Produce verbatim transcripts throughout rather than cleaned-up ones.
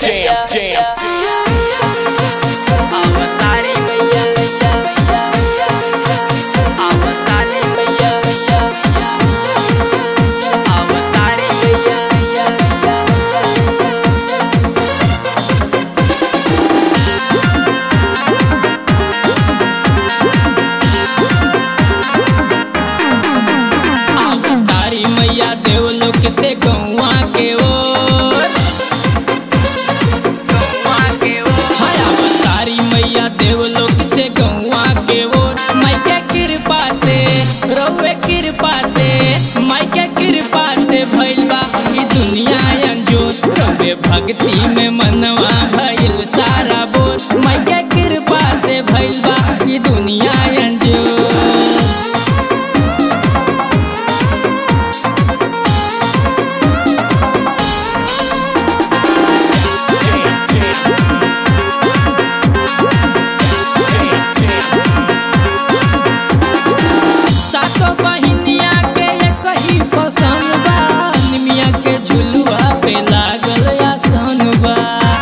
jam, jam. अवतारी मैया अवतारी मैया अवतारी मैया अवतारी मैया देवलोक से गौवा के ओर गौवा के ओर हाय अवतारी मैया देवलोक से गौवा के ओर माई के कृपा से रउए कृपा से माई के कृपा से भइल बा ई दुनिया अंजोर रउए भक्ति में मनवा भइल सारा बोर माई के कृपा से भइल बा ई दुनिया अंजोर सातो बहिनिया के एक ही पसंद बा निमिया के झुलुआ पे लागल आसन बा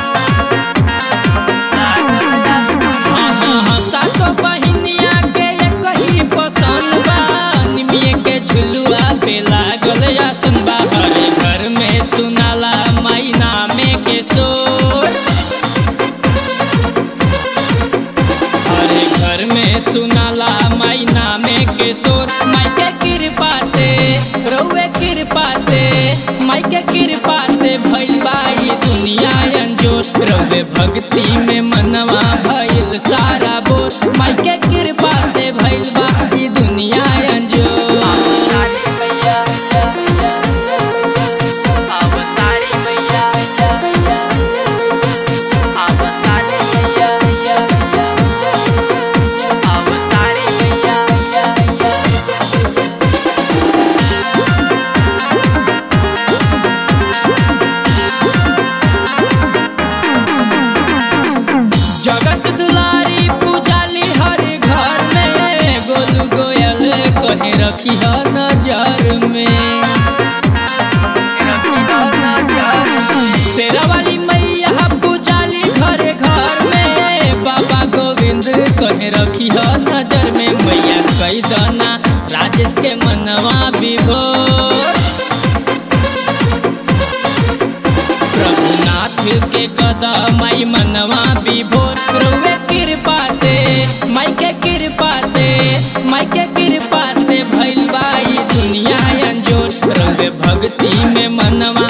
हाँ हाँ हाँ सातो बहिनिया के एक ही पसंद बा निमिया के झुलुआ पे लागल आसन बा हरे घर में सुनाला माई नामे के शोर हरे घर में सुनाला माई नामे के शोर माई के कृपा से रउए कृपा से माई के कृपा से भइल बा ई दुनिया अंजोर रउए भक्ति में मनवा भइल सारा बोर माई के कृपा से भइल बा ई दुनिया अंजोर अवतारी मैया अवतारी मैया अवतारी मैया अवतारी मैया जगत दुलारी पूजाली हर घर में गोलू गोयल कहे रखी है नजर में शेरा वाली मैया पूजाली घर घर में बाबा गोविंद कहे रखी है नजर में मैया कई दाना राजेश के मनवा विभोर प्रभुनाथ के कदम माई मनवा विभोर रउए कृपा से माई के कृपा से माई के कृपा से भइल बा ई दुनिया अंजोर रउए भक्ति में मनवा